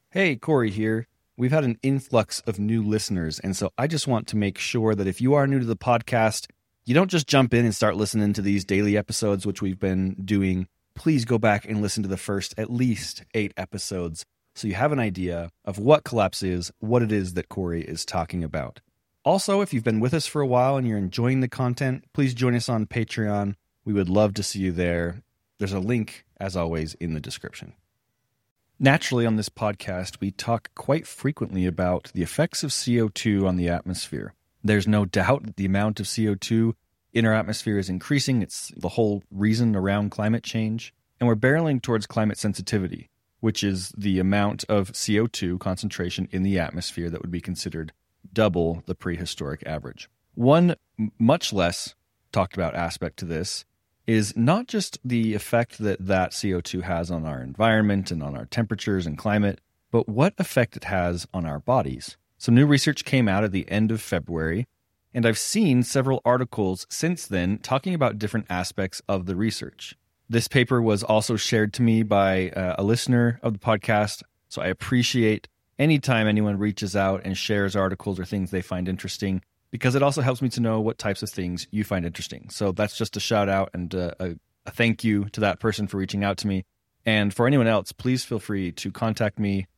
Hey, Corey here. We've had an influx of new listeners, and so I just want to make sure that if you are new to the podcast, you don't just jump in and start listening to these daily episodes, which we've been doing. Please go back and listen to the first at least 8 episodes so you have an idea of what Collapse is, what it is that Corey is talking about. Also, if you've been with us for a while and you're enjoying the content, please join us on Patreon. We would love to see you there. There's a link, as always, in the description. Naturally, on this podcast, we talk quite frequently about the effects of CO2 on the atmosphere. There's no doubt that the amount of CO2 in our atmosphere is increasing. It's the whole reason around climate change. And we're barreling towards climate sensitivity, which is the amount of CO2 concentration in the atmosphere that would be considered double the prehistoric average. One much less talked about aspect to this is not just the effect that CO2 has on our environment and on our temperatures and climate, but what effect it has on our bodies. Some new research came out at the end of February, and I've seen several articles since then talking about different aspects of the research. This paper was also shared to me by a listener of the podcast, so I appreciate anytime anyone reaches out and shares articles or things they find interesting, because it also helps me to know what types of things you find interesting. So that's just a shout out and a thank you to that person for reaching out to me. And for anyone else, please feel free to contact me,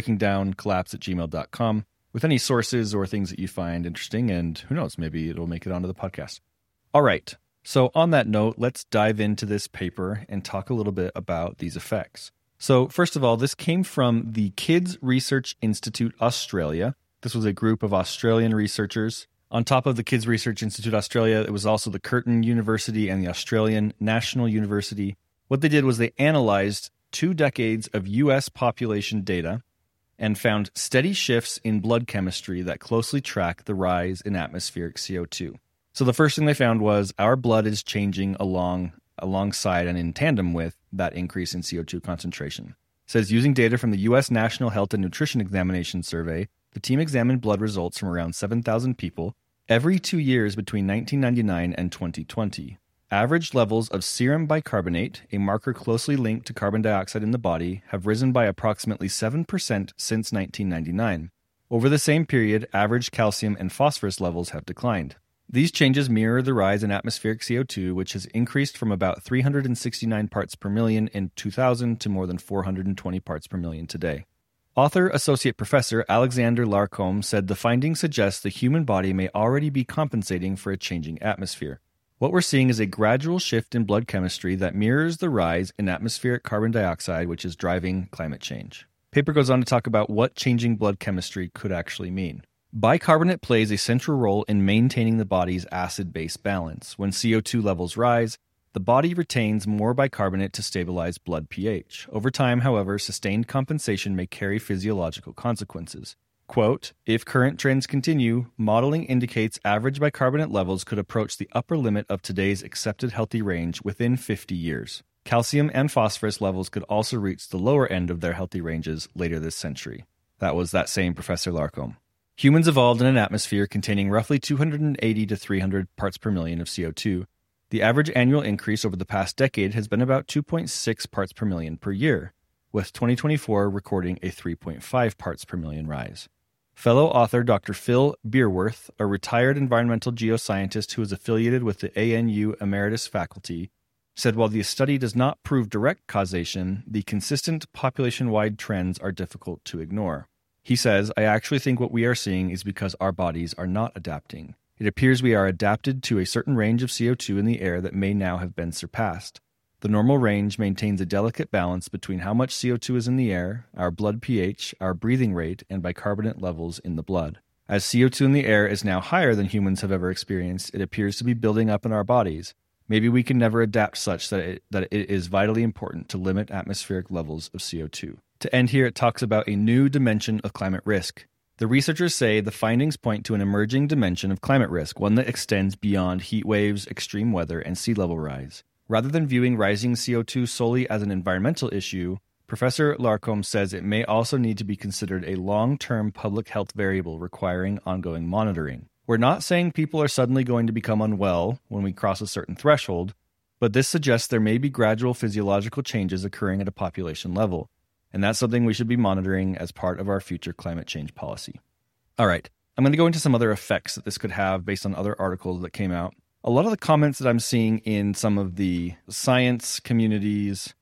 breakingdowncollapse@gmail.com, with any sources or things that you find interesting. And who knows, maybe it'll make it onto the podcast. All right. So on that note, let's dive into this paper and talk a little bit about these effects. So first of all, this came from the Kids Research Institute Australia. This was a group of Australian researchers. On top of the Kids Research Institute Australia, it was also the Curtin University and the Australian National University. What they did was they analyzed 2 decades of U.S. population data and found steady shifts in blood chemistry that closely track the rise in atmospheric CO2. So the first thing they found was our blood is changing alongside and in tandem with that increase in CO2 concentration. It says, using data from the U.S. National Health and Nutrition Examination Survey, the team examined blood results from around 7,000 people every 2 years between 1999 and 2020. Average levels of serum bicarbonate, a marker closely linked to carbon dioxide in the body, have risen by approximately 7% since 1999. Over the same period, average calcium and phosphorus levels have declined. These changes mirror the rise in atmospheric CO2, which has increased from about 369 parts per million in 2000 to more than 420 parts per million today. Author Associate Professor Alexander Larcombe said the findings suggest the human body may already be compensating for a changing atmosphere. What we're seeing is a gradual shift in blood chemistry that mirrors the rise in atmospheric carbon dioxide, which is driving climate change. Paper goes on to talk about what changing blood chemistry could actually mean. Bicarbonate plays a central role in maintaining the body's acid-base balance. When CO2 levels rise, the body retains more bicarbonate to stabilize blood pH. Over time, however, sustained compensation may carry physiological consequences. Quote, if current trends continue, modeling indicates average bicarbonate levels could approach the upper limit of today's accepted healthy range within 50 years. Calcium and phosphorus levels could also reach the lower end of their healthy ranges later this century. That was that same Professor Larcombe. Humans evolved in an atmosphere containing roughly 280 to 300 parts per million of CO2. The average annual increase over the past decade has been about 2.6 parts per million per year, with 2024 recording a 3.5 parts per million rise. Fellow author Dr. Phil Beerworth, a retired environmental geoscientist who is affiliated with the ANU Emeritus faculty, said while the study does not prove direct causation, the consistent population-wide trends are difficult to ignore. He says, I actually think what we are seeing is because our bodies are not adapting. It appears we are adapted to a certain range of CO2 in the air that may now have been surpassed. The normal range maintains a delicate balance between how much CO2 is in the air, our blood pH, our breathing rate, and bicarbonate levels in the blood. As CO2 in the air is now higher than humans have ever experienced, it appears to be building up in our bodies. Maybe we can never adapt such that it is vitally important to limit atmospheric levels of CO2. To end here, it talks about a new dimension of climate risk. The researchers say the findings point to an emerging dimension of climate risk, one that extends beyond heat waves, extreme weather, and sea level rise. Rather than viewing rising CO2 solely as an environmental issue, Professor Larcombe says it may also need to be considered a long-term public health variable requiring ongoing monitoring. We're not saying people are suddenly going to become unwell when we cross a certain threshold, but this suggests there may be gradual physiological changes occurring at a population level. And that's something we should be monitoring as part of our future climate change policy. All right, I'm going to go into some other effects that this could have based on other articles that came out. A lot of the comments that I'm seeing in some of the science communities,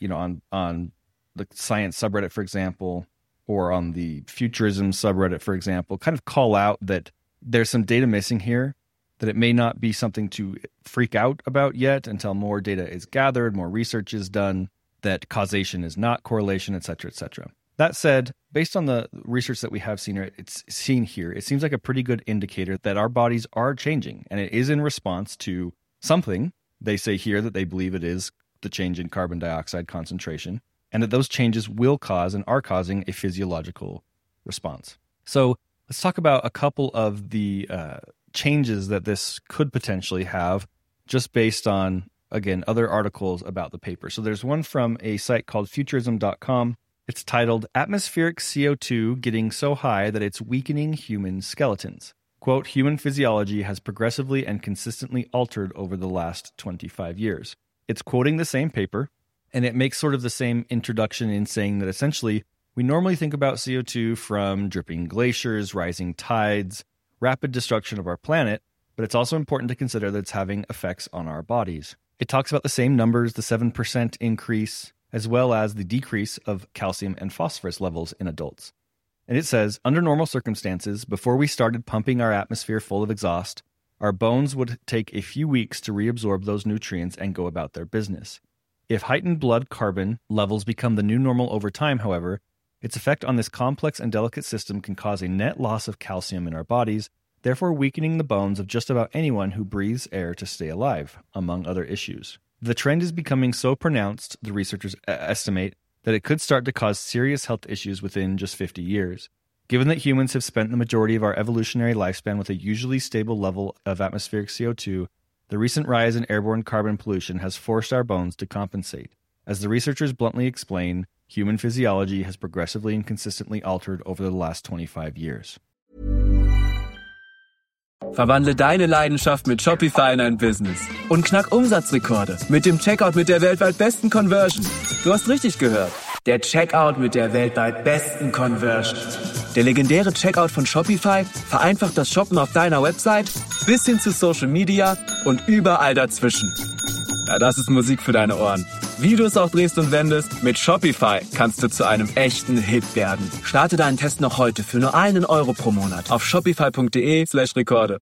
on the science subreddit, for example, or on the futurism subreddit, for example, kind of call out that there's some data missing here, that it may not be something to freak out about yet until more data is gathered, more research is done, that causation is not correlation, et cetera, et cetera. That said, based on the research that we have seen here, it seems like a pretty good indicator that our bodies are changing, and it is in response to something. They say here that they believe it is the change in carbon dioxide concentration, and that those changes will cause and are causing a physiological response. So let's talk about a couple of the changes that this could potentially have just based on, again, other articles about the paper. So there's one from a site called futurism.com. It's titled, Atmospheric CO2 Getting So High That It's Weakening Human Skeletons. Quote, human physiology has progressively and consistently altered over the last 25 years. It's quoting the same paper, and it makes sort of the same introduction in saying that essentially we normally think about CO2 from dripping glaciers, rising tides, rapid destruction of our planet, but it's also important to consider that it's having effects on our bodies. It talks about the same numbers, the 7% increase, as well as the decrease of calcium and phosphorus levels in adults. And it says, under normal circumstances, before we started pumping our atmosphere full of exhaust, our bones would take a few weeks to reabsorb those nutrients and go about their business. If heightened blood carbon levels become the new normal over time, however, its effect on this complex and delicate system can cause a net loss of calcium in our bodies, therefore weakening the bones of just about anyone who breathes air to stay alive, among other issues. The trend is becoming so pronounced, the researchers estimate, that it could start to cause serious health issues within just 50 years. Given that humans have spent the majority of our evolutionary lifespan with a usually stable level of atmospheric CO2, the recent rise in airborne carbon pollution has forced our bones to compensate. As the researchers bluntly explain, human physiology has progressively and consistently altered over the last 25 years. Verwandle deine Leidenschaft mit Shopify in ein Business und knack Umsatzrekorde mit dem Checkout mit der weltweit besten Conversion. Du hast richtig gehört. Der Checkout mit der weltweit besten Conversion. Der legendäre Checkout von Shopify vereinfacht das Shoppen auf deiner Website bis hin zu Social Media und überall dazwischen. Ja, das ist Musik für deine Ohren. Wie du es auch drehst und wendest, mit Shopify kannst du zu einem echten Hit werden. Starte deinen Test noch heute für nur €1 pro Monat auf shopify.de/Rekorde.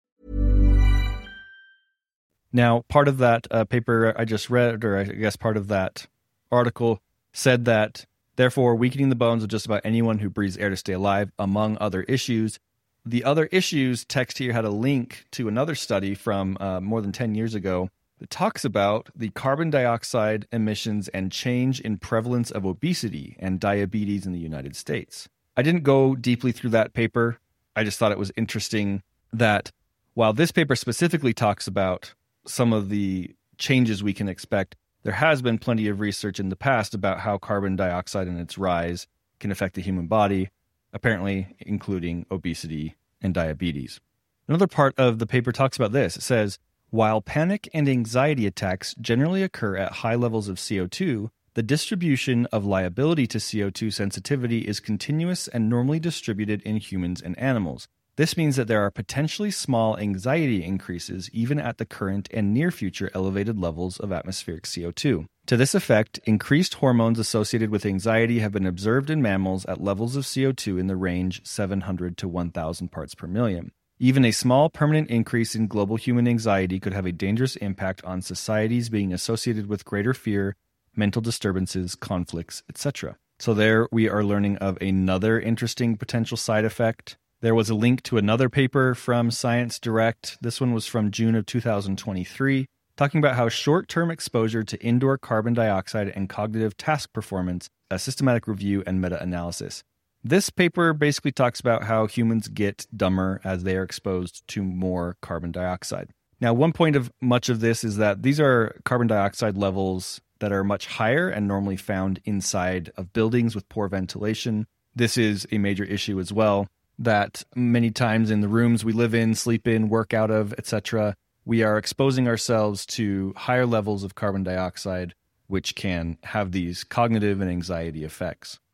Now, part of that paper I just read, or I guess part of that article, said that, therefore, weakening the bones of just about anyone who breathes air to stay alive, among other issues. The other issues text here had a link to another study from more than 10 years ago that talks about the carbon dioxide emissions and change in prevalence of obesity and diabetes in the United States. I didn't go deeply through that paper. I just thought it was interesting that while this paper specifically talks about some of the changes we can expect, there has been plenty of research in the past about how carbon dioxide and its rise can affect the human body, apparently including obesity and diabetes. Another part of the paper talks about this. It says, while panic and anxiety attacks generally occur at high levels of CO2, the distribution of liability to CO2 sensitivity is continuous and normally distributed in humans and animals. This means that there are potentially small anxiety increases even at the current and near future elevated levels of atmospheric CO2. To this effect, increased hormones associated with anxiety have been observed in mammals at levels of CO2 in the range 700 to 1,000 parts per million. Even a small permanent increase in global human anxiety could have a dangerous impact on societies being associated with greater fear, mental disturbances, conflicts, etc. So there we are learning of another interesting potential side effect. There was a link to another paper from Science Direct. This one was from June of 2023, talking about how short-term exposure to indoor carbon dioxide and cognitive task performance, a systematic review and meta-analysis. This paper basically talks about how humans get dumber as they are exposed to more carbon dioxide. Now, one point of much of this is that these are carbon dioxide levels that are much higher and normally found inside of buildings with poor ventilation. This is a major issue as well, that many times in the rooms we live in, sleep in, work out of, etc., we are exposing ourselves to higher levels of carbon dioxide, which can have these cognitive and anxiety effects.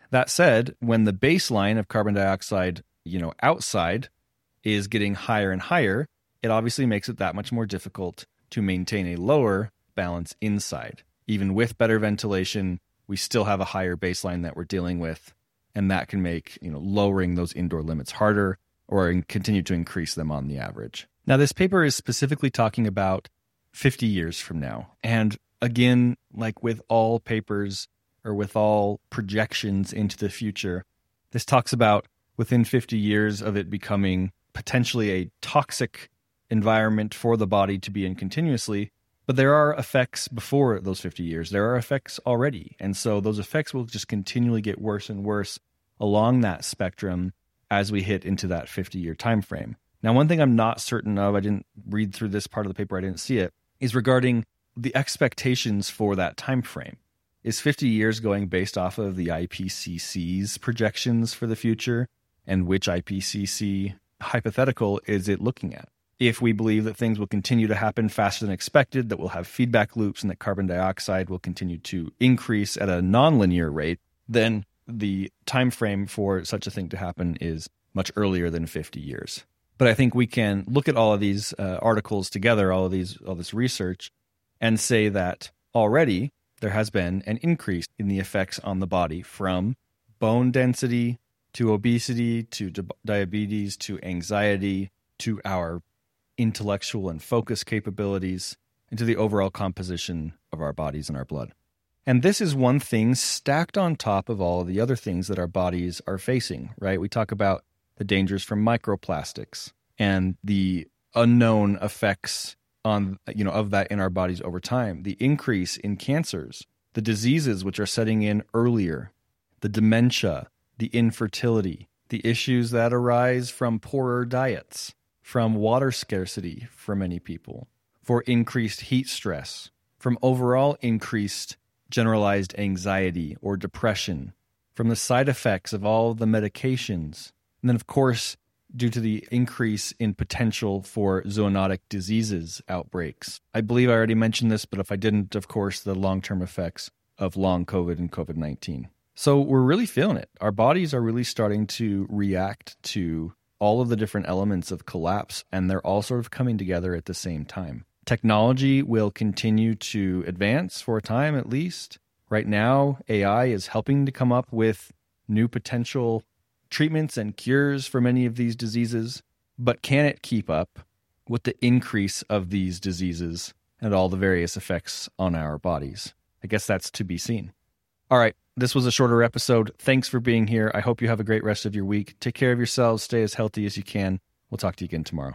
That said, when the baseline of carbon dioxide, outside is getting higher and higher, it obviously makes it that much more difficult to maintain a lower balance inside. Even with better ventilation, we still have a higher baseline that we're dealing with, and that can make, lowering those indoor limits harder or continue to increase them on the average. Now, this paper is specifically talking about 50 years from now. And again, like with all papers or with all projections into the future, this talks about within 50 years of it becoming potentially a toxic environment for the body to be in continuously. But there are effects before those 50 years. There are effects already. And so those effects will just continually get worse and worse along that spectrum as we hit into that 50-year time frame. Now, one thing I'm not certain of, I didn't read through this part of the paper, I didn't see it, is regarding the expectations for that time frame. Is 50 years going based off of the IPCC's projections for the future? And which IPCC hypothetical is it looking at? If we believe that things will continue to happen faster than expected, that we'll have feedback loops and that carbon dioxide will continue to increase at a nonlinear rate, then the time frame for such a thing to happen is much earlier than 50 years. But I think we can look at all of these articles together, all this research, and say that already there has been an increase in the effects on the body from bone density to obesity to diabetes to anxiety to our intellectual and focus capabilities, and to the overall composition of our bodies and our blood. And this is one thing stacked on top of all of the other things that our bodies are facing, right? We talk about the dangers from microplastics and the unknown effects of that in our bodies over time, the increase in cancers, the diseases which are setting in earlier, the dementia, the infertility, the issues that arise from poorer diets, from water scarcity for many people, for increased heat stress, from overall increased generalized anxiety or depression, from the side effects of all the medications, and then, of course, due to the increase in potential for zoonotic diseases outbreaks. I believe I already mentioned this, but if I didn't, of course, the long-term effects of long COVID and COVID-19. So we're really feeling it. Our bodies are really starting to react to all of the different elements of collapse, and they're all sort of coming together at the same time. Technology will continue to advance for a time at least. Right now, AI is helping to come up with new potential treatments and cures for many of these diseases, but can it keep up with the increase of these diseases and all the various effects on our bodies? I guess that's to be seen. All right, this was a shorter episode. Thanks for being here. I hope you have a great rest of your week. Take care of yourselves. Stay as healthy as you can. We'll talk to you again tomorrow.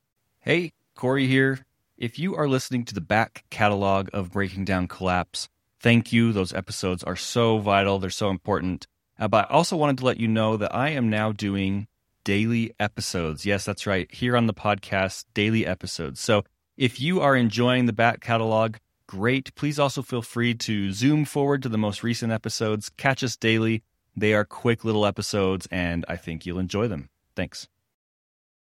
Hey, Corey here. If you are listening to the back catalog of Breaking Down Collapse, thank you. Those episodes are so vital. They're so important. But I also wanted to let you know that I am now doing daily episodes. Yes, that's right. Here on the podcast, daily episodes. So if you are enjoying the back catalog, great. Please also feel free to zoom forward to the most recent episodes. Catch us daily. They are quick little episodes, and I think you'll enjoy them. Thanks.